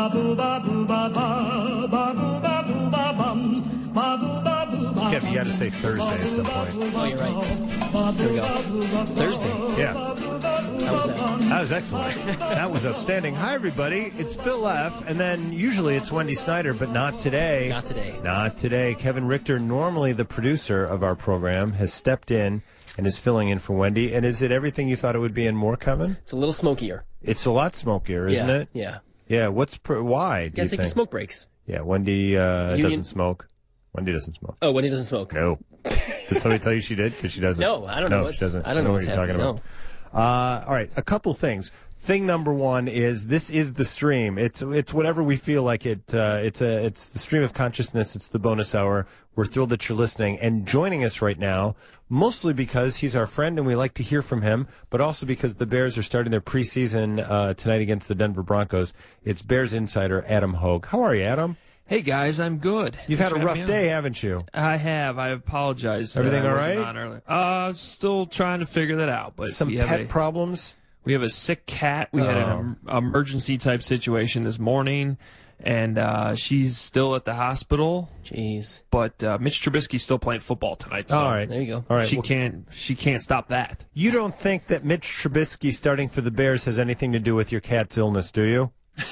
Kev, you got to say Thursday at some point. Oh, you're right. Here we go. Thursday. Yeah. How was that? That was excellent. That was outstanding. Hi, everybody. It's Bill F. And then usually it's Wendy Snyder, but not today. Not today. Not today. Kevin Richter, normally the producer of our program, has stepped in and is filling in for Wendy. And is it everything you thought it would be and more, Kevin? It's a little smokier. It's a lot smokier, isn't it? Yeah. Yeah. Why? Gotta take the smoke breaks. Yeah. Wendy doesn't smoke. Wendy doesn't smoke. Oh, Wendy doesn't smoke. No. Did somebody tell you she did? Because she doesn't. No, I don't know. She doesn't. I don't know what what's you're talking happening. about. All right, a couple things. Thing number one is this is the stream. It's whatever we feel like it. It's the stream of consciousness. It's the bonus hour. We're thrilled that you're listening and joining us right now, mostly because he's our friend and we like to hear from him, but also because the Bears are starting their preseason tonight against the Denver Broncos. It's Bears insider Adam Hogue. How are you, Adam? Hey, guys, I'm good. You've had a rough day, haven't you? I have. I apologize. Everything all right? right? On earlier. Still trying to figure that out. But some pet problems? We have a sick cat. We had an emergency-type situation this morning, and she's still at the hospital. Jeez. But Mitch Trubisky's still playing football tonight. So all right. There you go. All right. She can't stop that. You don't think that Mitch Trubisky starting for the Bears has anything to do with your cat's illness, do you?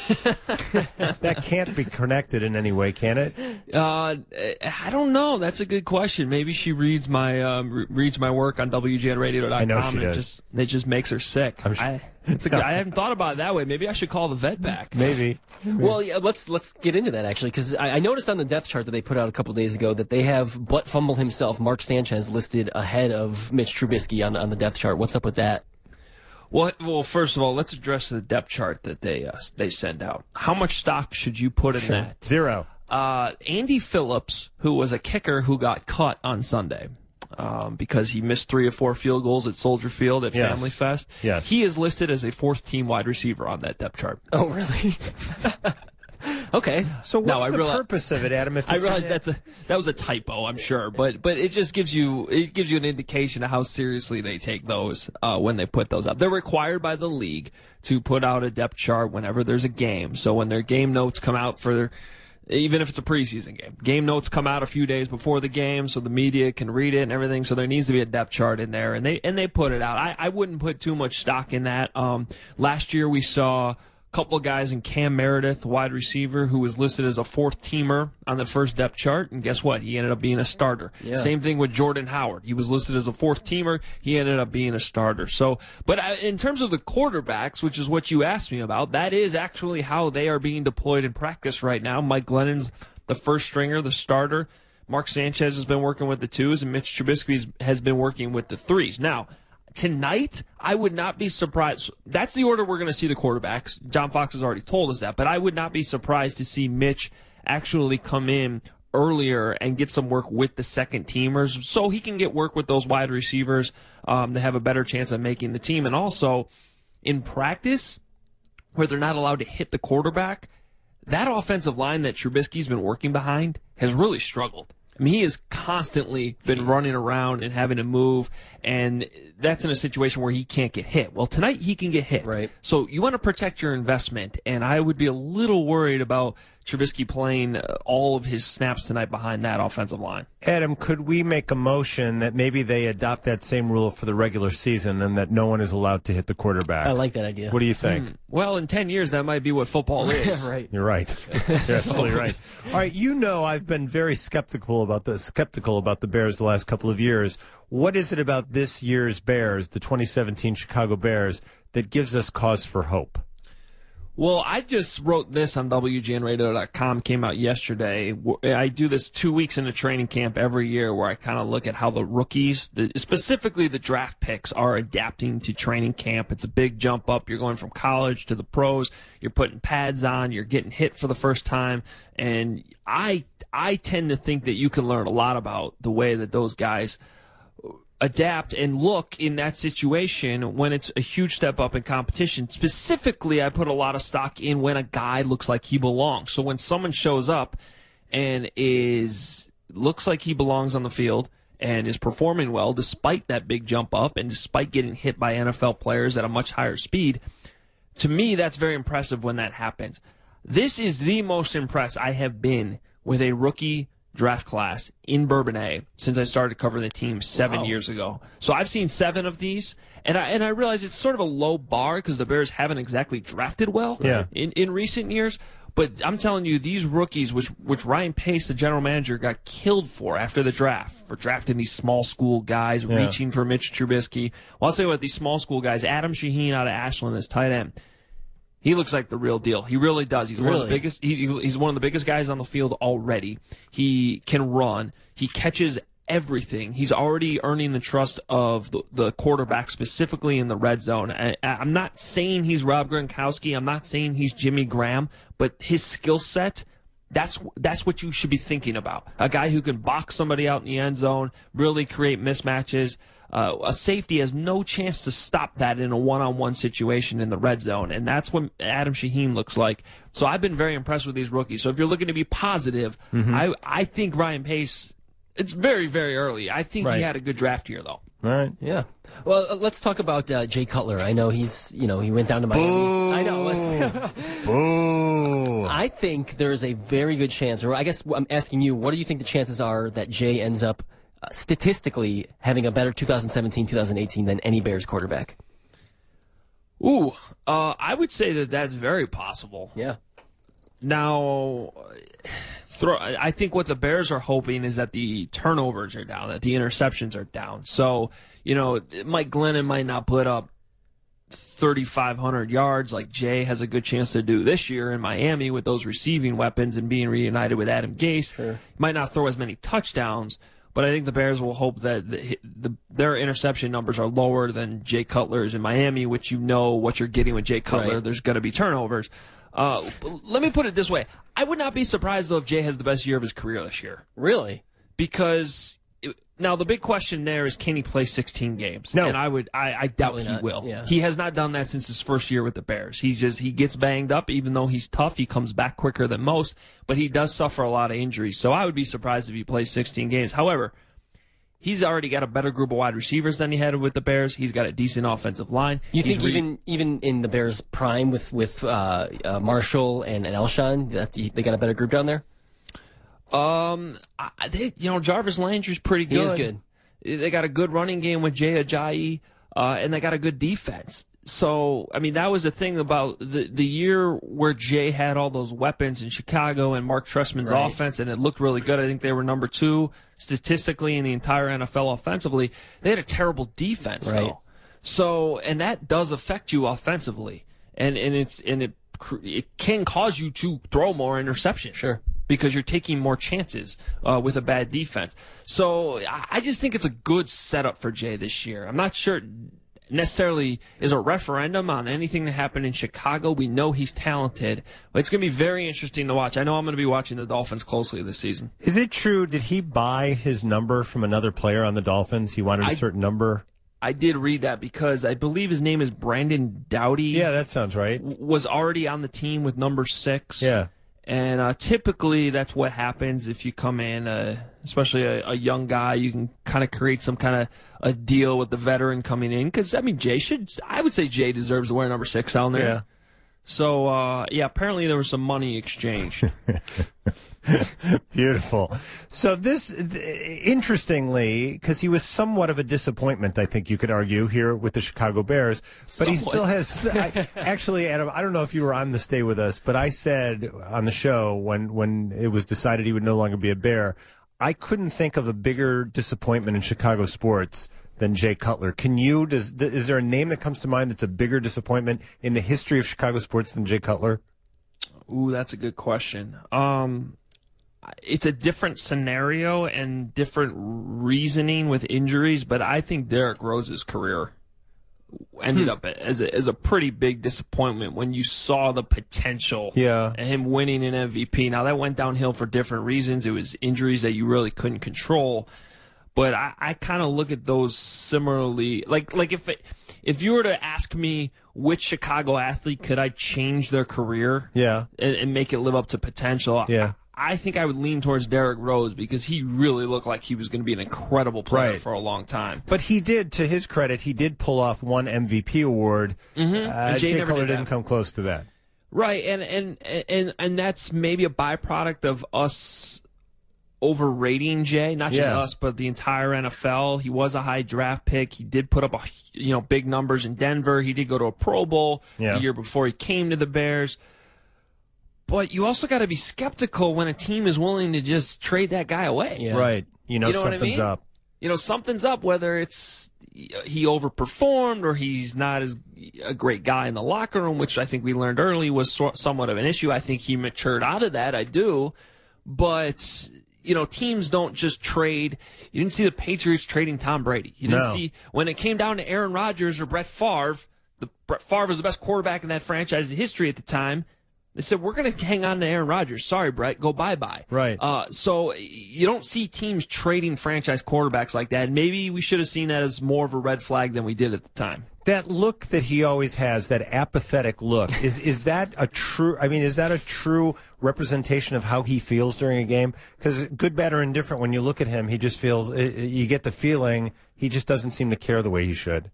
That can't be connected in any way, can it? I don't know. That's a good question. Maybe she reads my work on WGNradio.com. I know she and does. It just makes her sick. I haven't thought about it that way. Maybe I should call the vet back. Maybe. Well, yeah, let's get into that, actually, because I noticed on the depth chart that they put out a couple of days ago that they have Butt Fumble himself, Mark Sanchez, listed ahead of Mitch Trubisky on the depth chart. What's up with that? Well, first of all, let's address the depth chart that they send out. How much stock should you put in that? 0. Andy Phillips, who was a kicker who got cut on Sunday because he missed 3 or 4 field goals at Soldier Field at Family Fest. Yes. He is listed as a 4th-team wide receiver on that depth chart. Oh, really? Okay. So what's the purpose of it, Adam? I realize that was a typo, I'm sure, but it just gives you an indication of how seriously they take those when they put those out. They're required by the league to put out a depth chart whenever there's a game. So when their game notes come out even if it's a preseason game notes come out a few days before the game, so the media can read it and everything. So there needs to be a depth chart in there, and they put it out. I wouldn't put too much stock in that. Last year we saw couple of guys in Cam Meredith, wide receiver, who was listed as a 4th-teamer on the first depth chart, and guess what? He ended up being a starter. Yeah. Same thing with Jordan Howard. He was listed as a 4th-teamer. He ended up being a starter. So, but in terms of the quarterbacks, which is what you asked me about, that is actually how they are being deployed in practice right now. Mike Glennon's the first stringer, the starter. Mark Sanchez has been working with the 2s, and Mitch Trubisky has been working with the 3s. Now, tonight, I would not be surprised. That's the order we're going to see the quarterbacks. John Fox has already told us that, but I would not be surprised to see Mitch actually come in earlier and get some work with the second teamers so he can get work with those wide receivers to have a better chance of making the team. And also, in practice, where they're not allowed to hit the quarterback, that offensive line that Trubisky's been working behind has really struggled. I mean, he has constantly been running around and having to move, and that's in a situation where he can't get hit. Well, tonight he can get hit. Right. So you want to protect your investment, and I would be a little worried about Trubisky playing all of his snaps tonight behind that offensive line. Adam, could we make a motion that maybe they adopt that same rule for the regular season and that no one is allowed to hit the quarterback? I like that idea. What do you think? Well, in 10 years, that might be what football is. Right. You're right. You're absolutely right. All right, I've been very skeptical about the Bears the last couple of years. What is it about this year's Bears, the 2017 Chicago Bears, that gives us cause for hope? Well, I just wrote this on WGNradio.com, came out yesterday. I do this 2 weeks into training camp every year where I kind of look at how the rookies, specifically the draft picks, are adapting to training camp. It's a big jump up. You're going from college to the pros. You're putting pads on. You're getting hit for the first time. And I tend to think that you can learn a lot about the way that those guys adapt and look in that situation when it's a huge step up in competition. Specifically, I put a lot of stock in when a guy looks like he belongs. So when someone shows up and looks like he belongs on the field and is performing well despite that big jump up and despite getting hit by NFL players at a much higher speed, to me, that's very impressive when that happens. This is the most impressed I have been with a rookie draft class in Bourbonnais since I started covering the team 7 years ago. So I've seen 7 of these, and I realize it's sort of a low bar because the Bears haven't exactly drafted well in recent years. But I'm telling you, these rookies, which Ryan Pace, the general manager, got killed for after the draft, for drafting these small school guys, reaching for Mitch Trubisky. Well, I'll tell you what, these small school guys, Adam Shaheen out of Ashland, this tight end, he looks like the real deal. He really does. He's one of the biggest. He's one of the biggest guys on the field already. He can run. He catches everything. He's already earning the trust of the quarterback, specifically in the red zone. I'm not saying he's Rob Gronkowski. I'm not saying he's Jimmy Graham, but his skill set, that's what you should be thinking about. A guy who can box somebody out in the end zone, really create mismatches. A safety has no chance to stop that in a one-on-one situation in the red zone, and that's what Adam Shaheen looks like. So I've been very impressed with these rookies. So if you're looking to be positive, I think Ryan Pace, it's very, very early. I think he had a good draft here, though. All right. Yeah. Well, let's talk about Jay Cutler. I know he went down to Miami. Boo. I know. Boo. I think there is a very good chance, or I guess I'm asking you, what do you think the chances are that Jay ends up statistically having a better 2017-2018 than any Bears quarterback? I would say that's very possible. Yeah. Now, I think what the Bears are hoping is that the turnovers are down, that the interceptions are down. So, Mike Glennon might not put up 3,500 yards like Jay has a good chance to do this year in Miami with those receiving weapons and being reunited with Adam Gase. Sure. He might not throw as many touchdowns, but I think the Bears will hope that their interception numbers are lower than Jay Cutler's in Miami, which what you're getting with Jay Cutler. Right. There's going to be turnovers. Let me put it this way. I would not be surprised, though, if Jay has the best year of his career this year. Really? Because now the big question there is, can he play 16 games? No. And I doubt he will. Yeah. He has not done that since his first year with the Bears. He gets banged up, even though he's tough. He comes back quicker than most, but he does suffer a lot of injuries. So I would be surprised if he plays 16 games. However, he's already got a better group of wide receivers than he had with the Bears. He's got a decent offensive line. You think even in the Bears' prime with Marshall and Elshon, they got a better group down there? Jarvis Landry's pretty good. He is good. They got a good running game with Jay Ajayi, and they got a good defense. So, that was the thing about the year where Jay had all those weapons in Chicago and Mark Trestman's offense, and it looked really good. I think they were number 2 statistically in the entire NFL offensively. They had a terrible defense, though. So, and that does affect you offensively, and it can cause you to throw more interceptions. Sure. Because you're taking more chances with a bad defense. So I just think it's a good setup for Jay this year. I'm not sure necessarily is a referendum on anything that happened in Chicago. We know he's talented, but it's going to be very interesting to watch. I know I'm going to be watching the Dolphins closely this season. Is it true? Did he buy his number from another player on the Dolphins? He wanted a certain number? I did read that because I believe his name is Brandon Doughty. Yeah, that sounds right. Was already on the team with number 6. Yeah. And typically that's what happens if you come in, especially a young guy. You can kind of create some kind of a deal with the veteran coming in. Because, I would say Jay deserves to wear number 6 down there. Yeah. So, apparently there was some money exchanged. Beautiful. So this, interestingly, because he was somewhat of a disappointment, I think you could argue, here with the Chicago Bears, but he still has, actually, Adam, I don't know if you were on the Stay With Us, but I said on the show when it was decided he would no longer be a Bear, I couldn't think of a bigger disappointment in Chicago sports than Jay Cutler. Is there a name that comes to mind that's a bigger disappointment in the history of Chicago sports than Jay Cutler? Ooh, that's a good question. It's a different scenario and different reasoning with injuries, but I think Derrick Rose's career ended up as a pretty big disappointment when you saw the potential and him winning an MVP. Now, that went downhill for different reasons. It was injuries that you really couldn't control. But I kind of look at those similarly. Like if you were to ask me which Chicago athlete could I change their career and make it live up to potential, I think I would lean towards Derrick Rose because he really looked like he was going to be an incredible player for a long time. But he did, to his credit, he did pull off one MVP award. And Jay Cutler didn't come close to that. Right, and that's maybe a byproduct of us overrating Jay, not just us, but the entire NFL. He was a high draft pick. He did put up big numbers in Denver. He did go to a Pro Bowl the year before he came to the Bears. But you also got to be skeptical when a team is willing to just trade that guy away. Yeah. Right. Something's up. Something's up, whether it's he overperformed or he's not as a great guy in the locker room, which I think we learned early was somewhat of an issue. I think he matured out of that. I do. But, teams don't just trade. You didn't see the Patriots trading Tom Brady. You didn't see when it came down to Aaron Rodgers or Brett Favre. Brett Favre was the best quarterback in that franchise's history at the time. They said, we're going to hang on to Aaron Rodgers. Sorry, Brett, go bye-bye. Right. So you don't see teams trading franchise quarterbacks like that. And maybe we should have seen that as more of a red flag than we did at the time. That look that he always has, that apathetic look, is that a true representation of how he feels during a game? Because good, bad, or indifferent, when you look at him, he just feels, you get the feeling he just doesn't seem to care the way he should.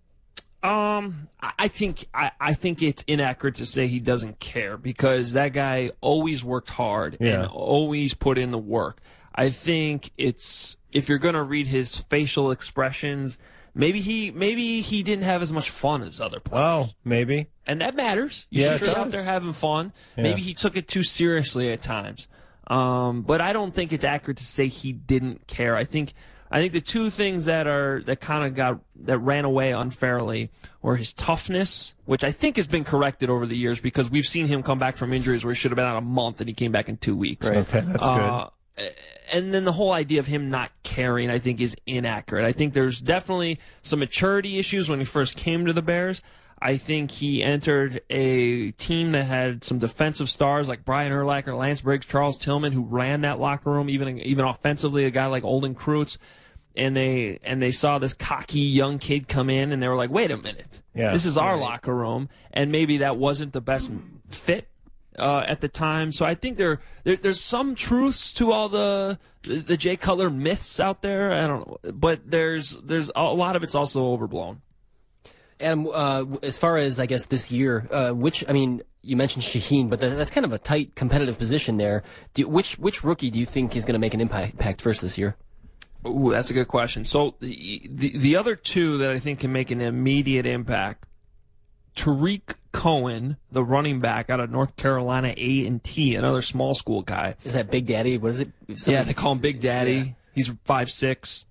I think it's inaccurate to say he doesn't care because that guy always worked hard and always put in the work. I think if you're going to read his facial expressions, maybe he didn't have as much fun as other players. Oh, maybe. And that matters. You're out there having fun. Yeah. Maybe he took it too seriously at times. But I don't think it's accurate to say he didn't care. I think the two things that ran away unfairly were his toughness, which I think has been corrected over the years because we've seen him come back from injuries where he should have been out a month and he came back in 2 weeks. Right. Okay, that's good. And then the whole idea of him not caring, I think, is inaccurate. I think there's definitely some maturity issues when he first came to the Bears. I think he entered a team that had some defensive stars like Brian Urlacher, Lance Briggs, Charles Tillman, who ran that locker room, even offensively, a guy like Olden Kreutz. And they saw this cocky young kid come in, and they were like, wait a minute. Yeah, this is our locker room. And maybe that wasn't the best fit at the time. So I think there's some truths to all the Jay Cutler myths out there. I don't know. But there's a lot of it's also overblown. And as far as, I guess, this year, you mentioned Shaheen, but that's kind of a tight competitive position there. Which rookie do you think is going to make an impact first this year? Ooh, that's a good question. So the other two that I think can make an immediate impact, Tariq Cohen, the running back out of North Carolina A&T, another small school guy. Is that Big Daddy? What is it? Yeah, they call him Big Daddy. Yeah. He's 5'6",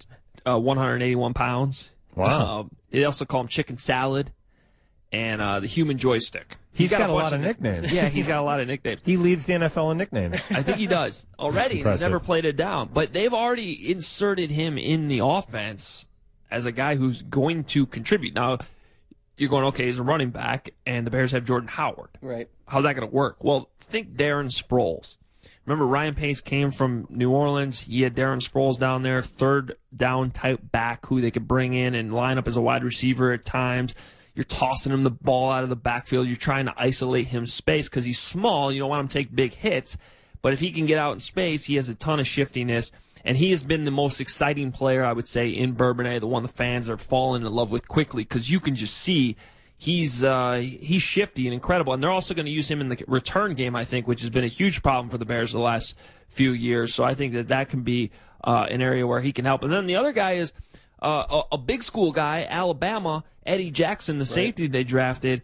181 pounds. Wow. They also call him Chicken Salad and the Human Joystick. He's got a lot of nicknames. Yeah, he's got a lot of nicknames. He leads the NFL in nicknames. I think he does already. He's never played it down. But they've already inserted him in the offense as a guy who's going to contribute. Now, you're going, okay, he's a running back, and the Bears have Jordan Howard. Right. How's that going to work? Well, think Darren Sproles. Remember, Ryan Pace came from New Orleans. He had Darren Sproles down there, third down type back who they could bring in and line up as a wide receiver at times. You're tossing him the ball out of the backfield. You're trying to isolate him space because he's small. You don't want him to take big hits. But if he can get out in space, he has a ton of shiftiness. And he has been the most exciting player, I would say, in Bourbonnais, the one the fans are falling in love with quickly because you can just see he's shifty and incredible. And they're also going to use him in the return game, I think, which has been a huge problem for the Bears the last few years. So I think that can be an area where he can help. And then the other guy is a big school guy, Alabama, Eddie Jackson, the safety they drafted.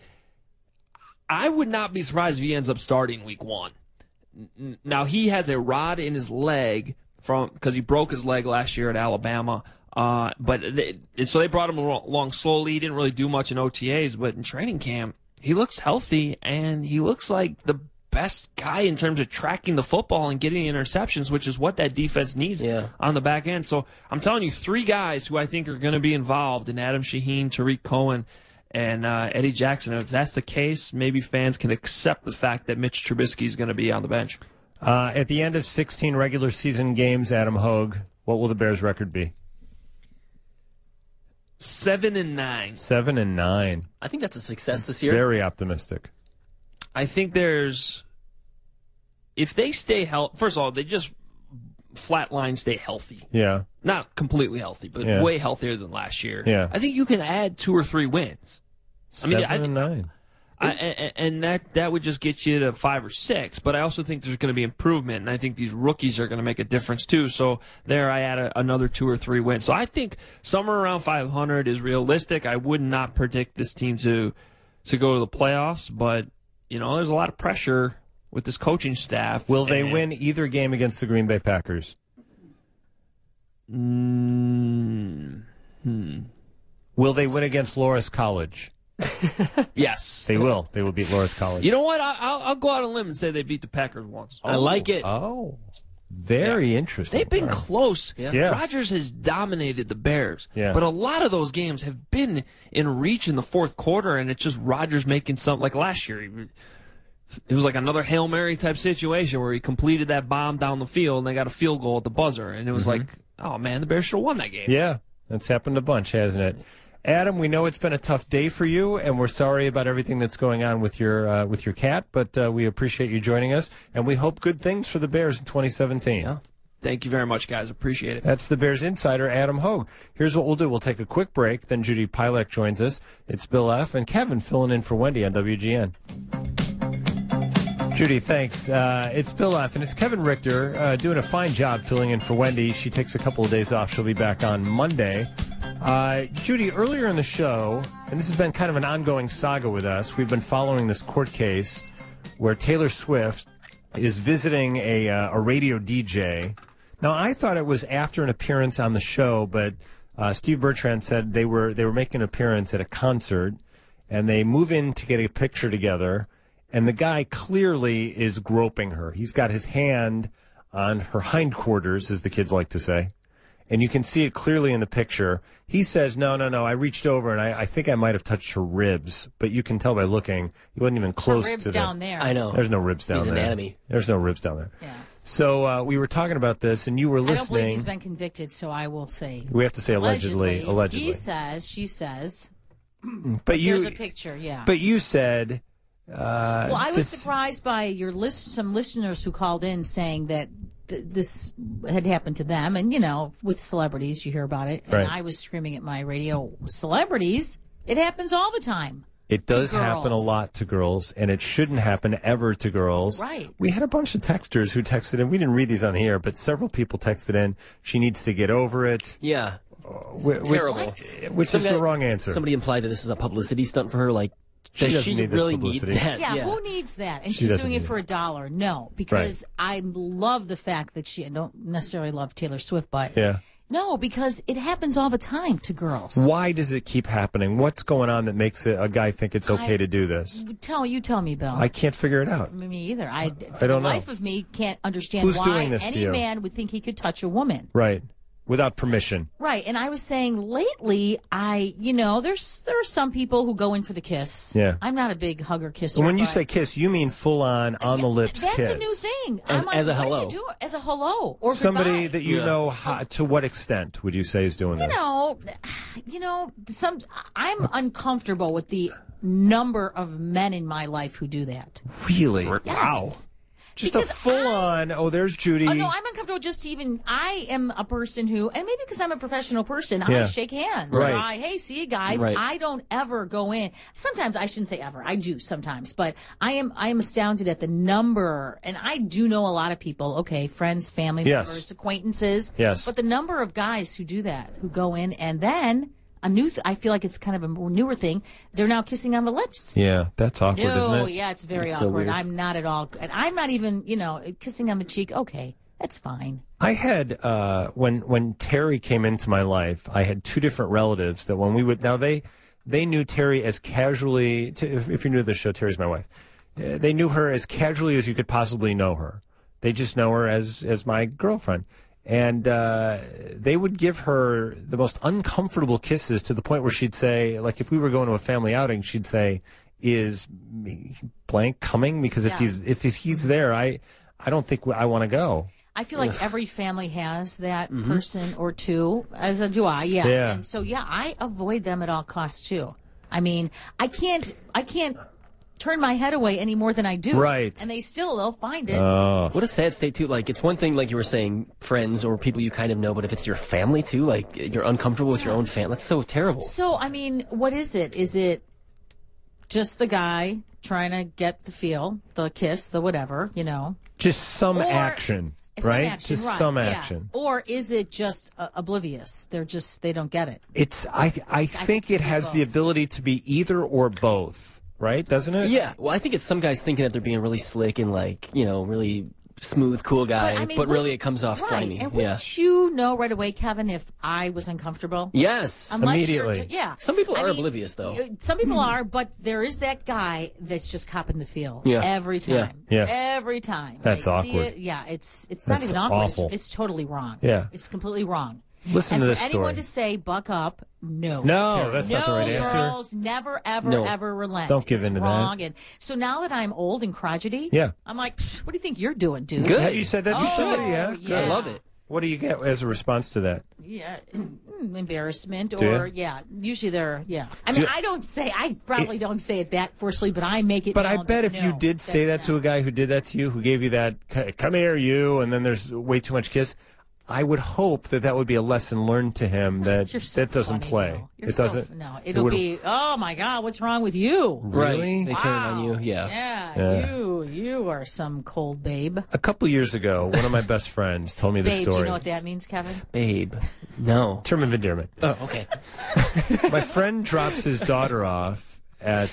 I would not be surprised if he ends up starting week 1. Now, he has a rod in his leg because he broke his leg last year at Alabama. So they brought him along slowly. He didn't really do much in OTAs, but in training camp, he looks healthy, and he looks like the best guy in terms of tracking the football and getting interceptions, which is what that defense needs on the back end. So I'm telling you, 3 guys who I think are going to be involved in Adam Shaheen, Tariq Cohen, and Eddie Jackson. And if that's the case, maybe fans can accept the fact that Mitch Trubisky is going to be on the bench. At the end of 16 regular season games, Adam Hogue, what will the Bears' record be? 7-9. 7-9. I think that's a success this year. Very optimistic. I think if they stay healthy, first of all, they just flatline stay healthy. Yeah. Not completely healthy, but way healthier than last year. Yeah. I think you can add 2 or 3 wins. 7-9. And that would just get you to 5 or 6. But I also think there's going to be improvement, and I think these rookies are going to make a difference too. So there, I add another 2 or 3 wins. So I think somewhere around 500 is realistic. I would not predict this team to go to the playoffs, but there's a lot of pressure with this coaching staff. Will they win either game against the Green Bay Packers? Will they win against Loras College? Yes. They will. They will beat Loras College. You know what? I'll go out on a limb and say they beat the Packers once. I like it. Oh, very interesting. They've been close. Yeah. Rodgers has dominated the Bears. Yeah. But a lot of those games have been in reach in the fourth quarter, and it's just Rodgers making something. Like last year, it was like another Hail Mary type situation where he completed that bomb down the field, and they got a field goal at the buzzer. And it was like, oh, man, the Bears should have won that game. Yeah, that's happened a bunch, hasn't it? Adam, we know it's been a tough day for you, and we're sorry about everything that's going on with your cat, but we appreciate you joining us, and we hope good things for the Bears in 2017. Yeah. Thank you very much, guys. Appreciate it. That's the Bears insider, Adam Hogue. Here's what we'll do. We'll take a quick break, then Judy Pilek joins us. It's Bill F. and Kevin filling in for Wendy on WGN. Judy, thanks. It's Bill F. and it's Kevin Richter doing a fine job filling in for Wendy. She takes a couple of days off. She'll be back on Monday. Judy, earlier in the show, and this has been kind of an ongoing saga with us, we've been following this court case where Taylor Swift is visiting a radio DJ. Now, I thought it was after an appearance on the show, but Steve Bertrand said they were making an appearance at a concert, and they move in to get a picture together, and the guy clearly is groping her. He's got his hand on her hindquarters, as the kids like to say. And you can see it clearly in the picture. He says, no, I reached over, and I think I might have touched her ribs. But you can tell by looking, he wasn't even close ribs to down there. I know. There's no ribs down Needs there. anatomy. There's no ribs down there. Yeah. So we were talking about this, and you were listening. I don't believe he's been convicted, so I will say. We have to say allegedly. He says, she says. But there's a picture, yeah. But you said. Well, I was surprised by some listeners who called in saying that this had happened to them, and with celebrities, you hear about it. And right. I was screaming at my radio, celebrities. It happens all the time. It does happen a lot to girls, and it shouldn't happen ever to girls. Right. We had a bunch of texters who texted in. We didn't read these on the air, but several people texted in. She needs to get over it. Yeah. Terrible. Which is the wrong answer. Somebody implied that this is a publicity stunt for her, like, does she need really need that? Yeah, who needs that? And she she's doing it for $1. No, because I love the fact that I don't necessarily love Taylor Swift, but no, because it happens all the time to girls. Why does it keep happening? What's going on that makes a guy think it's okay to do this? You tell me, Bill. I can't figure it out. Me either. I don't the know. life of me can't understand Who's why doing this to any you? man would think he could touch a woman. Right. Without permission. Right. And I was saying lately, there are some people who go in for the kiss. Yeah. I'm not a big hugger kisser. When you say kiss, you mean full on the lips that's kiss. a new thing. As a hello. What are you doing? As a hello or somebody goodbye. that you know. To what extent would you say is doing this? I'm uncomfortable with the number of men in my life who do that. Really? Yes. Wow. Just a full-on, there's Judy. Oh, no, I'm uncomfortable I am a person who, and maybe because I'm a professional person, I shake hands. Right. Or hey, see you guys. Right. I don't ever go in. Sometimes, I shouldn't say ever. I do sometimes. But I am astounded at the number, and I do know a lot of people, okay, friends, family members, acquaintances. Yes. But the number of guys who do that, who go in, and then I feel like it's kind of a newer thing. They're now kissing on the lips. Yeah, that's awkward, isn't it? Yeah, it's very It's so awkward. weird. I'm not at all. And I'm not even, kissing on the cheek. Okay, that's fine. I had when Terry came into my life, I had two different relatives that when we would they knew Terry as casually. If you're new to the show, Terry's my wife. They knew her as casually as you could possibly know her. They just know her as my girlfriend. And they would give her the most uncomfortable kisses to the point where she'd say, like, if we were going to a family outing, she'd say, "Is blank coming?" Because if he's there, I don't think I want to go. I feel like every family has that person or two, as do I. Yeah. And so I avoid them at all costs too. I mean, I can't turn my head away any more than I do. Right. And they'll find it. What a sad state, too. Like, it's one thing, like you were saying, friends or people you kind of know, but if it's your family, too, like, you're uncomfortable with your own family, that's so terrible. So, I mean, what is it? Is it just the guy trying to get the feel, the kiss, the whatever, Just some action, right? Some action, just right, some yeah. action. Or is it just oblivious? They don't get it. I think it has the ability to be either or both, right? Doesn't it? Yeah. Well, I think it's some guys thinking that they're being really slick and really smooth, cool guy, but really it comes off slimy. And yeah. wouldn't you know right away, Kevin, if I was uncomfortable? Yes. Unless Immediately. Yeah. Some people are oblivious, though. Some people are, but there is that guy that's just copping the feel every time. Yeah. Every time. That's I awkward. See it, yeah, it's not That's even awkward. awful. It's totally wrong. Yeah. It's completely wrong. Listen and to for this anyone story. to say buck up, no. No, that's not the right answer. Girls never, ever, ever relent. Don't give in to that. wrong. And so now that I'm old and crotchety, I'm like, what do you think you're doing, dude? Good. You said that before, yeah. Yeah. I love it. What do you get as a response to that? Yeah, embarrassment Do or you? usually they're I mean, I probably don't say it that forcefully, but I make it. But I known bet that, if you no, did say that that's to a not. guy who did that to you, who gave you that, come here, you, and then there's way too much kiss, I would hope that would be a lesson learned to him that You're so that doesn't funny, play. though. You're It so doesn't. No, it'll be. Oh my God, what's wrong with you? Really? Right. They turn it on you. Yeah. Yeah. You are some cold babe. A couple years ago, one of my best friends told me the Babe, story. do you know what that means, Kevin? Babe. No. Term of endearment. Oh, okay. My friend drops his daughter off at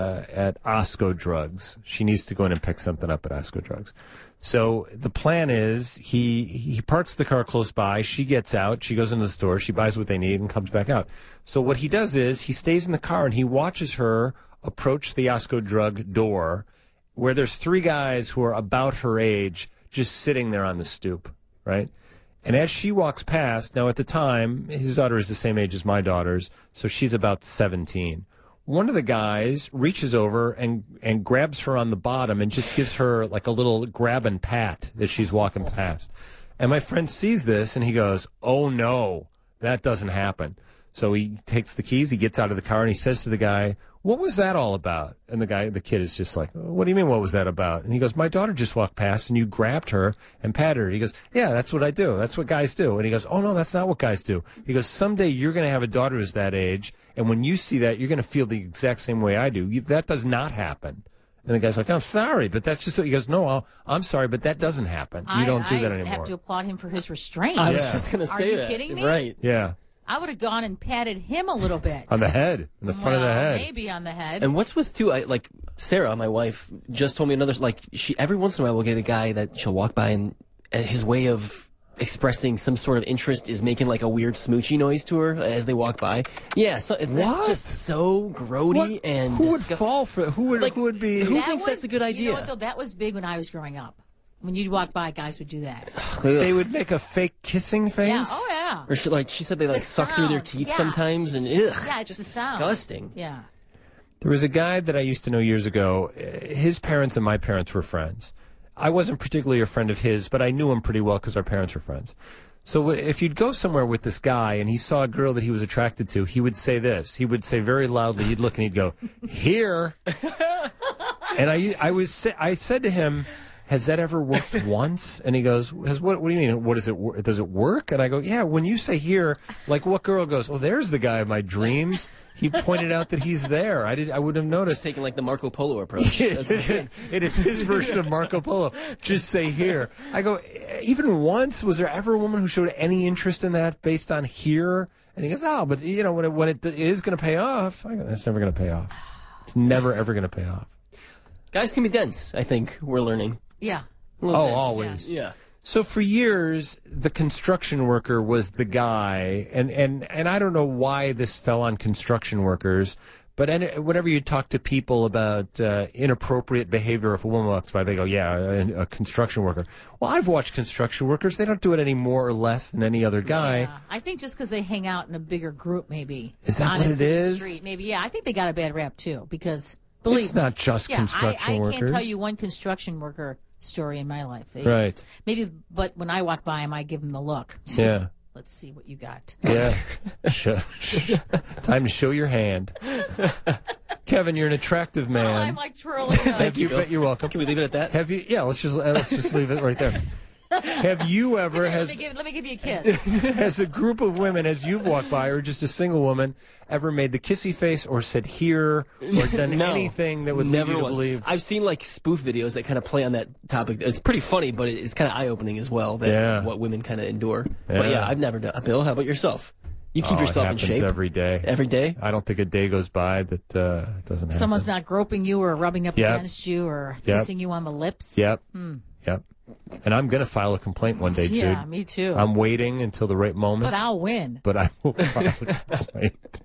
Osco Drugs. She needs to go in and pick something up at Osco Drugs. So the plan is he parks the car close by. She gets out. She goes into the store. She buys what they need and comes back out. So what he does is he stays in the car and he watches her approach the Osco Drug door where there's three guys who are about her age just sitting there on the stoop, right? And as she walks past, now at the time, his daughter is the same age as my daughter's, so she's about 17. One of the guys reaches over and grabs her on the bottom and just gives her like a little grab and pat as she's walking past. And my friend sees this and he goes, "Oh no, that doesn't happen." So he takes the keys, he gets out of the car and he says to the guy, "What was that all about?" And the kid is just like, "What do you mean, what was that about?" And he goes, "My daughter just walked past and you grabbed her and patted her." He goes, "Yeah, that's what I do. That's what guys do." And he goes, "Oh no, that's not what guys do." He goes, "Someday you're going to have a daughter who's that age. And when you see that, you're going to feel the exact same way I do. That does not happen." And the guy's like, "I'm sorry, but that's just what." He goes, "No, I'm sorry, but that doesn't happen. You don't do that I anymore." have to applaud him for his restraint. I was just going to say you that. kidding me? Right. Yeah. I would have gone and patted him a little bit. On the head, in the front of the head. Maybe on the head. And what's with too? Sarah, my wife, just told me another. She every once in a while will get a guy that she'll walk by and his way of expressing some sort of interest is making like a weird smoochy noise to her as they walk by. Yeah, so that's just so grody and who would fall for it? Who would be? Who thinks that's a good idea? You know what, though? That was big when I was growing up. When you'd walk by, guys would do that. They would make a fake kissing face? Yeah. Oh, yeah. Or she said they suck through their sound, teeth yeah. sometimes, and ugh, Yeah, it's just the sound. disgusting. Yeah. There was a guy that I used to know years ago. His parents and my parents were friends. I wasn't particularly a friend of his, but I knew him pretty well because our parents were friends. So if you'd go somewhere with this guy and he saw a girl that he was attracted to, he would say this. He would say very loudly, he'd look and he'd go, "Here." And I said to him, "Has that ever worked once?" And he goes, what do you mean? What is it? Does it work? And I go, "Yeah, when you say here, like what girl goes, 'Oh, there's the guy of my dreams.'" He pointed out that he's there. I wouldn't have noticed. Taking like the Marco Polo approach. That's It is his version of Marco Polo. Just say here. I go, even once, was there ever a woman who showed any interest in that based on here? And he goes, "Oh, but when it is going to pay off," I go, "That's never going to pay off. It's never ever going to pay off." Guys can be dense, I think we're learning. Yeah. Oh, always. Yeah. So for years, the construction worker was the guy, and I don't know why this fell on construction workers, but whenever you talk to people about inappropriate behavior, if a woman walks by, they go, "Yeah, a construction worker." Well, I've watched construction workers. They don't do it any more or less than any other guy. Yeah. I think just because they hang out in a bigger group, maybe. Is that on what a it city is? Street, maybe. Yeah, I think they got a bad rap, too, because, believe It's me. not just construction I workers. can't tell you one construction worker story in my life. Right. Maybe, but when I walk by, I might give them the look. Yeah. Let's see what you got. Yeah. Time to show your hand. Kevin, you're an attractive man. I'm like twirling. Thank you. You're welcome. Can we leave it at that? Have you? Yeah. Let's just leave it right there. Have you ever let me give you a kiss. Has a group of women, as you've walked by, or just a single woman, ever made the kissy face or said here or done anything that would lead you to believe? I've seen like spoof videos that kind of play on that topic. It's pretty funny, but it's kind of eye-opening as well. What women kind of endure. Yeah. But yeah, I've never done. Bill, how about yourself? You keep yourself in shape every day. Every day? I don't think a day goes by that doesn't happen. Someone's not groping you or rubbing up against you or kissing you on the lips. Yep. Yep. And I'm going to file a complaint one day, Jude. Yeah, me too. I'm waiting until the right moment. But I'll win. But I will file a complaint.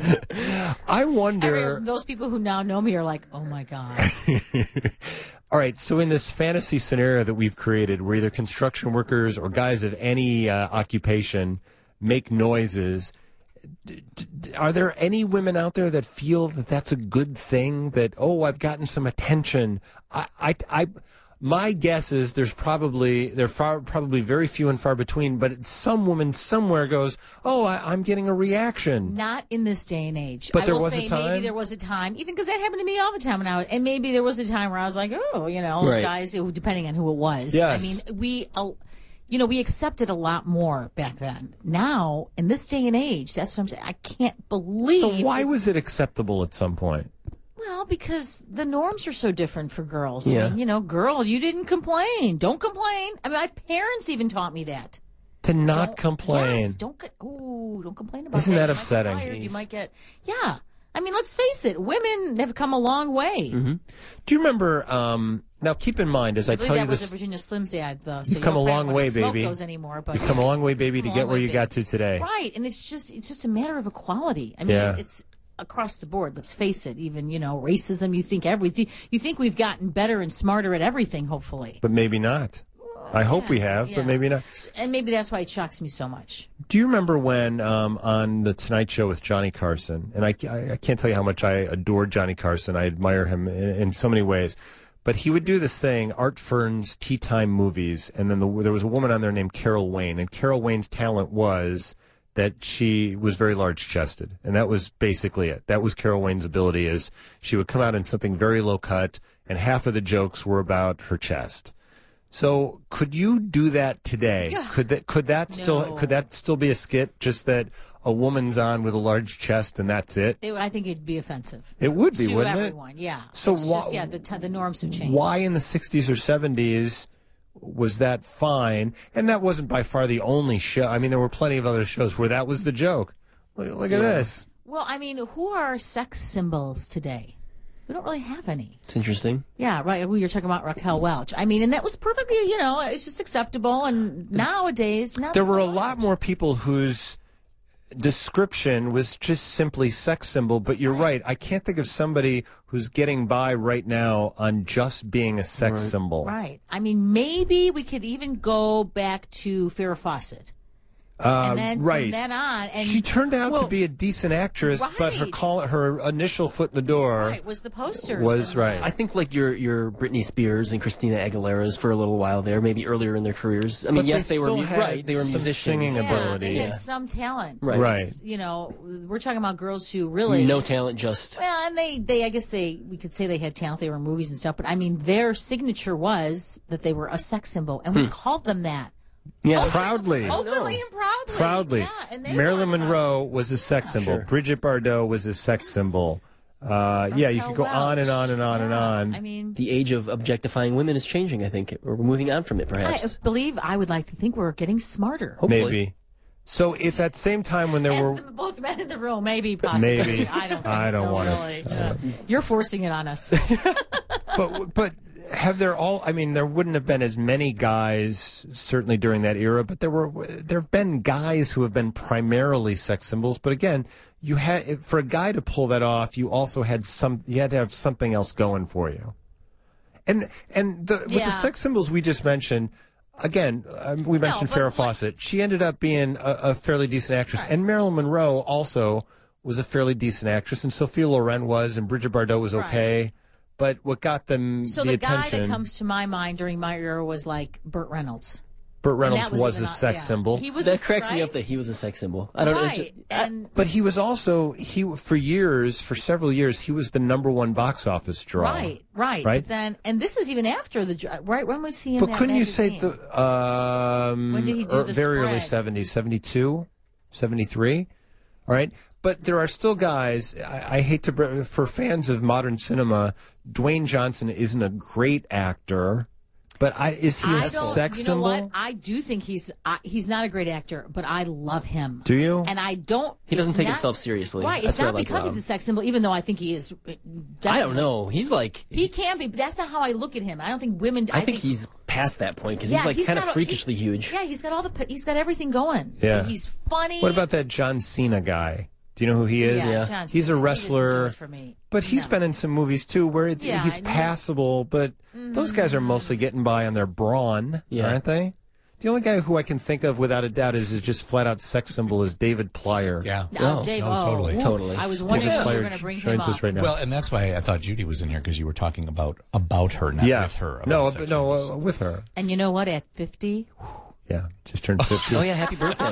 I wonder. Those people who now know me are like, oh my God. All right. So in this fantasy scenario that we've created, where either construction workers or guys of any occupation make noises, are there any women out there that feel that that's a good thing? That, oh, I've gotten some attention. My guess is they're probably very few and far between, but some woman somewhere goes, oh, I'm getting a reaction. Not in this day and age. But there was a time? Maybe there was a time, even because that happened to me all the time. And maybe there was a time where I was like, oh, those guys, depending on who it was. Yes. I mean, we accepted a lot more back then. Now, in this day and age, that's what I'm saying. I can't believe. So why was it acceptable at some point? Well, because the norms are so different for girls. Yeah. I mean, girl, you didn't complain. Don't complain. I mean, my parents even taught me that. To not complain. Yes, don't complain about Isn't that. that upsetting? You might get, I mean, let's face it. Women have come a long way. Mm-hmm. Do you remember, now keep in mind, as I tell you that this. was a Virginia Slims ad, though. So you've come a long way, baby. Those anymore, but you've come a long way, baby, to get where you got to today. Right, and it's just a matter of equality. I mean, it's across the board. Let's face it. Even racism. You think everything. You think we've gotten better and smarter at everything. Hopefully, but maybe not. I hope we have, but maybe not. And maybe that's why it shocks me so much. Do you remember when on the Tonight Show with Johnny Carson, and I can't tell you how much I adore Johnny Carson. I admire him in so many ways. But he would do this thing, Art Fern's Tea Time Movies, and then there was a woman on there named Carol Wayne, and Carol Wayne's talent was that she was very large-chested, and that was basically it. That was Carol Wayne's ability, is she would come out in something very low-cut, and half of the jokes were about her chest. So could you do that today? Yeah. Could that still be a skit? Just that a woman's on with a large chest and that's it? I think it'd be offensive. It would be, wouldn't it? To everyone, yeah. So the norms have changed. Why in the 60s or 70s was that fine? And that wasn't by far the only show. I mean, there were plenty of other shows where that was the joke. Look at this. Well, I mean, who are sex symbols today? We don't really have any. It's interesting. Yeah, right. We were talking about Raquel Welch. I mean, and that was perfectly, it's just acceptable. And nowadays, not there were so a lot much. more people whose description was just simply sex symbol. But you're right. I can't think of somebody who's getting by right now on just being a sex symbol. Right. I mean, maybe we could even go back to Farrah Fawcett. And then from then on, and she turned out to be a decent actress, but her initial foot in the door was the poster. Was right. I think like your Britney Spears and Christina Aguilera's for a little while there, maybe earlier in their careers. I mean, yes, they were They were musicians, singing ability. They had some talent. Right. We're talking about girls who really no talent, just and I guess we could say they had talent. They were in movies and stuff, but I mean, their signature was that they were a sex symbol, and we called them that. Yeah, proudly. Openly and proudly. Proudly. Yeah, and Marilyn Monroe was a sex symbol. Sure. Brigitte Bardot was a sex symbol. You could go on and on and on and on. I mean, the age of objectifying women is changing, I think. Or we're moving on from it, perhaps. I would like to think we're getting smarter. Hopefully. Maybe. So at that same time when there were both men in the room, possibly. I don't think want really. You're forcing it on us. But have there wouldn't have been as many guys certainly during that era, but there have been guys who have been primarily sex symbols. But again, for a guy to pull that off, you also had to have something else going for you. And with the sex symbols we just mentioned, again, we mentioned Farrah Fawcett. She ended up being a fairly decent actress, and Marilyn Monroe also was a fairly decent actress, and Sophia Loren was, and Brigitte Bardot was okay. Right. But what got them the attention... guy that comes to my mind during my era was like Burt Reynolds. Burt Reynolds that was was even a sex symbol. He was That cracks me right? up that he was a sex symbol. I don't know. Right. And But he was also for several years, he was the #1 box office draw. right. Right? But then, and this is even after right. When was he in But that couldn't magazine? you say when did he do the very early spread? 70s, 72, 73? All right. But there are still guys, I hate to, for fans of modern cinema, Dwayne Johnson isn't a great actor. But is he a sex you know symbol? what? I do think he's not a great actor, but I love him. Do you? And I don't. He doesn't it's take not- himself seriously. Right. That's It's what I not like because about he's a him. sex symbol, even though I think he is. I Definitely. don't know. He's like. He can be, but that's not how I look at him. I don't think women. I think he's past that point because Yeah, he's like he's kind of got a- freakishly huge. Yeah, he's got everything going. Yeah. He's funny. What about that John Cena guy? Do you know who he is? Yeah, Yeah. John He's a Cena. He wrestler. doesn't do it for me. But he's No. been in some movies too where Yeah, he's I know. passable, but those guys are mostly getting by on their brawn, Yeah. aren't they? The only guy who I can think of without a doubt is just flat out sex symbol is David Plyer. Yeah. Oh, Dave, no, totally. ooh, Totally. I was wondering David if we were Plyer going to bring him joins up. us right now. Well, and that's why I thought Judy was in here because you were talking about her, not yeah. with her. about No, sex but no, symbols. with her. And you know what? At 50, Yeah, just turned 50. Oh yeah, happy birthday!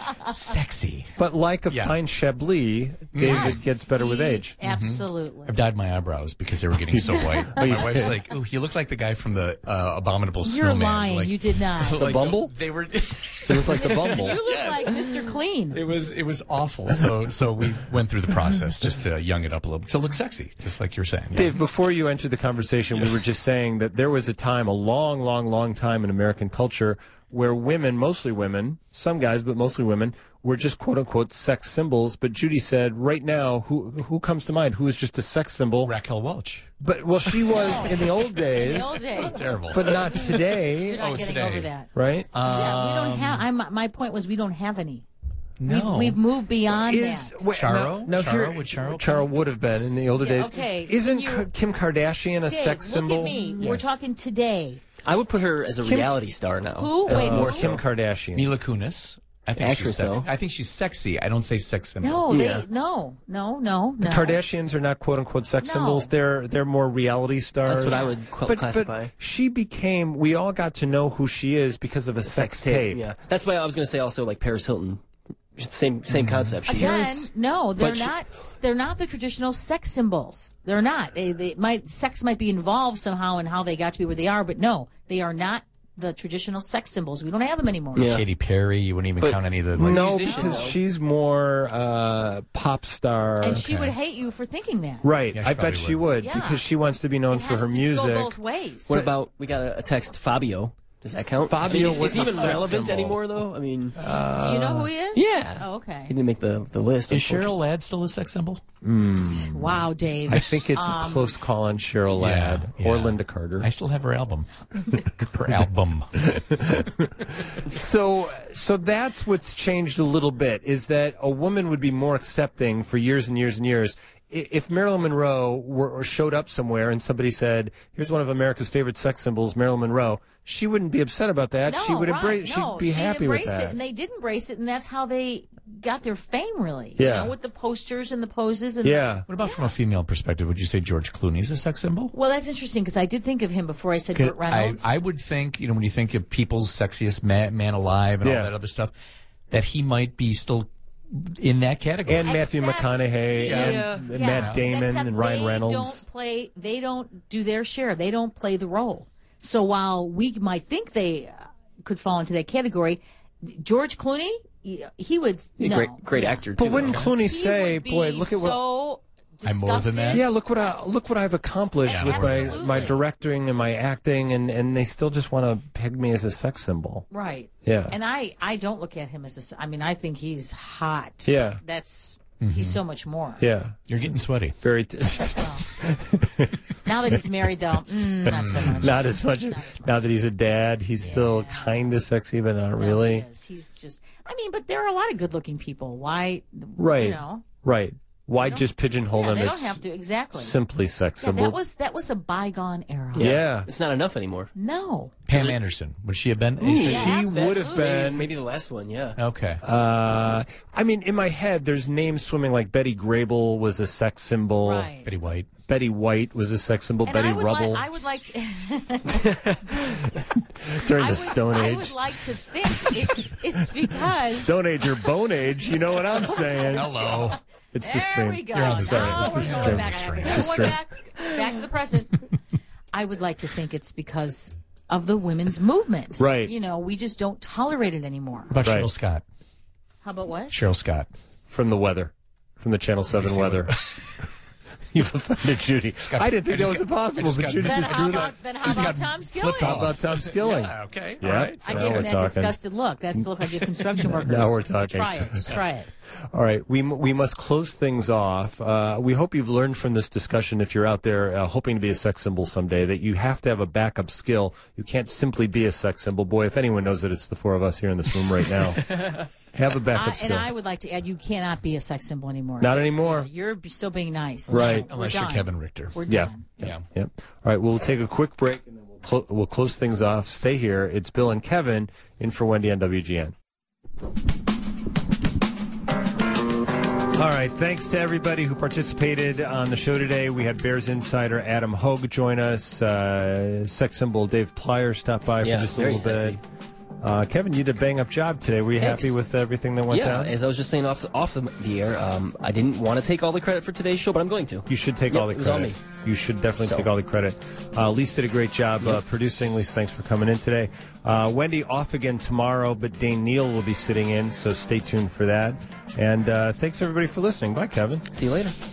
Sexy. But like a Yeah. fine Chablis, David yes, gets better with he- age. Absolutely. I've dyed my eyebrows because they were getting so white. My wife's like, "Oh, you look like the guy from the Abominable You're Snowman." lying. Like, You did not. The Bumble? They were. It was like the Bumble. You look like Mr. Clean. It was awful. So we went through the process just to young it up a little, to look sexy, just like you're saying. Yeah. Dave, before you entered the conversation, we were just saying that there was a time, a long, long, long time in American culture where women, mostly women, some guys, but mostly women, were just quote unquote sex symbols. But Judy said, right now, who comes to mind? Who is just a sex symbol? Raquel Welch. But well, she was in the old days, In the old days. Terrible. but not today, You're not Oh, getting today. over that. right? Yeah, we don't have. My point was we don't have any. no. We've moved beyond that. wait, Charo? now here- Charo? Would Charo Charo would have been in the older Yeah, days. okay. Isn't Can you- Kim Kardashian a Dave, sex look symbol? at me. We're talking today. I would put her as a reality star now. Who? As Wait, more who? Kim so. Kardashian. Mila Kunis. I think Actress, she's sexy. though. I think she's sexy. I don't say sex symbol. No, Yeah. no. The Kardashians are not quote unquote sex No. symbols. They're more reality stars. That's what I would classify. But she became. We all got to know who she is because of a sex tape. Yeah, that's why I was going to say also like Paris Hilton. Same concept. She Again, is. no, they're But she- not. They're not the traditional sex symbols. They're not. Sex might be involved somehow in how they got to be where they are, but no, they are not the traditional sex symbols. We don't have them anymore. Yeah. Katy Perry. You wouldn't even But- count any of the. Like, No, musician, because though. she's more pop star. And she would hate you for thinking that. Right. Yeah, she I bet probably she would Yeah. because she wants to be known It for has her to music. go both ways. What about we got a text Fabio? Does that count? Fabio I mean, was is he a even sex relevant symbol. anymore though? I mean, Do you know who he is? yeah. Oh, okay. He didn't make the list. is unfortunately. Cheryl Ladd still a sex symbol? Wow, Dave. I think it's a close call on Cheryl Ladd or yeah. Linda Carter. I still have her album. Her album. So that's what's changed a little bit, is that a woman would be more accepting for years and years and years. If Marilyn Monroe showed up somewhere and somebody said, here's one of America's favorite sex symbols, Marilyn Monroe, she wouldn't be upset about that. No, she would right, embrace, no, she'd be happy with embrace that. it, and they did embrace it, and that's how they got their fame, really. Yeah. You know, with the posters and the poses. And Yeah. What about from a female perspective? Would you say George Clooney's a sex symbol? Well, that's interesting because I did think of him before I said Burt Reynolds. I would think, when you think of people's sexiest man alive and Yeah. all that other stuff, that he might be still in that category. And Matthew Except- McConaughey Yeah. and Yeah. Matt Damon Except and Ryan they Reynolds. They don't do their share. They don't play the role. So while we might think they could fall into that category, George Clooney, he would. He's a no. great Yeah. actor too. But wouldn't though. Clooney He say, would be boy, look at what... so I'm more than disgusting. that? Yeah, look what I've accomplished Yeah, with my absolutely. directing and my acting, and they still just want to peg me as a sex symbol. Right. Yeah. And I don't look at him as I mean, I think he's hot. Yeah. That's he's so much more. Yeah, You're getting sweaty. very. Now that he's married, though, not so much. Not as much. Now that he's a dad, he's still kind of sexy, but not No, really. he is. He's just. I mean, but there are a lot of good-looking people. Why? Right. You know. Right. Why just pigeonhole them they as don't have to, exactly. simply sex Yeah, symbol? that was a bygone era. Yeah. It's not enough anymore. No. Pam Anderson, would she have been? She would have been. Maybe the last one, yeah. Okay. I mean, in my head, there's names swimming like Betty Grable was a sex symbol. Right. Betty White. Betty White was a sex symbol. And Betty I would Rubble I would like to. during the Stone I Age. would like to think it's because. Stone Age or Bone Age, you know what I'm saying? Hello. It's the stream. There we go. You're on the Now stream. we're It's the going back. stream. It's the We're stream. back to the present. I would like to think it's because of the women's movement. Right. You know, we just don't tolerate it anymore. What about Right. Cheryl Scott? How about what? Cheryl Scott. From the weather. From the Channel 7 weather. You've offended Judy. I didn't think that was impossible, but Judy Then just how drew that. about Tom Skilling? How about Tom Skilling? Yeah, okay. Yeah. All right. I Now give we're him that talking. disgusted look. That's the look I give construction workers. Now we're talking. Try it. Just try it. All right, we must close things off. We hope you've learned from this discussion, if you're out there hoping to be a sex symbol someday, that you have to have a backup skill. You can't simply be a sex symbol. Boy, if anyone knows it, it's the four of us here in this room right now. Have a backup skill. And I would like to add, you cannot be a sex symbol anymore. Not anymore. You're still being nice. Right. We're Unless you're done. Kevin Richter. We're Yeah. done. Yeah. Yep. All right, we'll take a quick break, and then we'll close things off. Stay here. It's Bill and Kevin in for Wendy on WGN. All right, thanks to everybody who participated on the show today. We had Bears insider Adam Hogue join us. Sex symbol Dave Plyer stopped by for just a very little sexy. bit. Kevin, you did a bang-up job today. Were you Thanks. happy with everything that went Yeah, down? as I was just saying off the air, I didn't want to take all the credit for today's show, but I'm going to. You should take Yep, all the it was on credit. me. You should definitely So. take all the credit. Lise did a great job producing. Lise, thanks for coming in today. Wendy off again tomorrow, but Dane Neal will be sitting in, so stay tuned for that. And thanks everybody for listening. Bye, Kevin. See you later.